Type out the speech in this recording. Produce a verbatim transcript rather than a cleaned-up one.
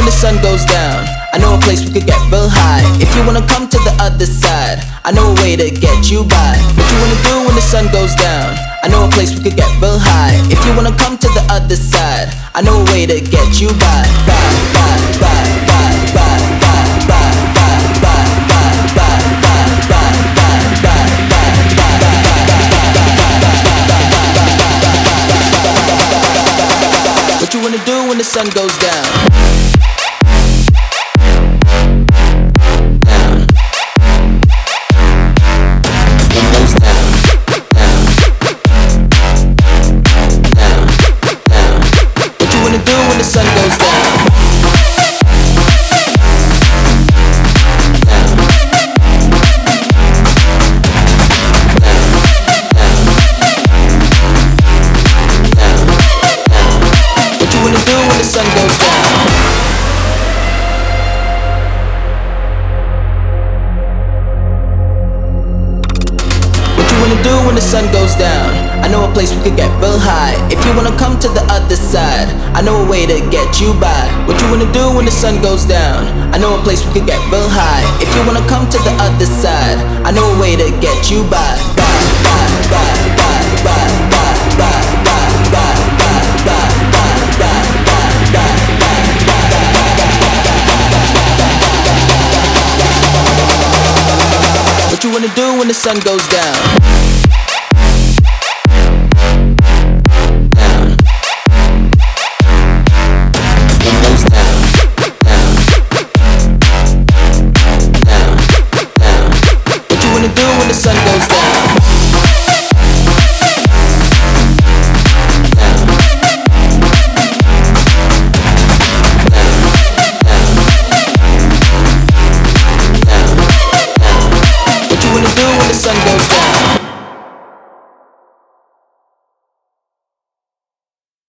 the sun goes down? I know a place we could get real high. If you wanna come to the other side, I know a way to get you by. What you wanna do when the sun goes down? I know a place we could get real high. If you wanna come to the other side, I know a way to get you by. By, by, by, by, by, by, by, by, by, by, by, by, by, by, by. What you wanna do when the sun goes down? The sun goes down. What you wanna do when the sun goes down? What you wanna do when the sun goes down? I know a place we could get real high. If you wanna come to the other side, I know a way to get you by. What you wanna do when the sun goes down? I know a place we could get real high. If you wanna come to the other side, I know a way to get you by. By, by, by, by, by, by, by, by, by, by, by, by. What you wanna do when the sun goes down?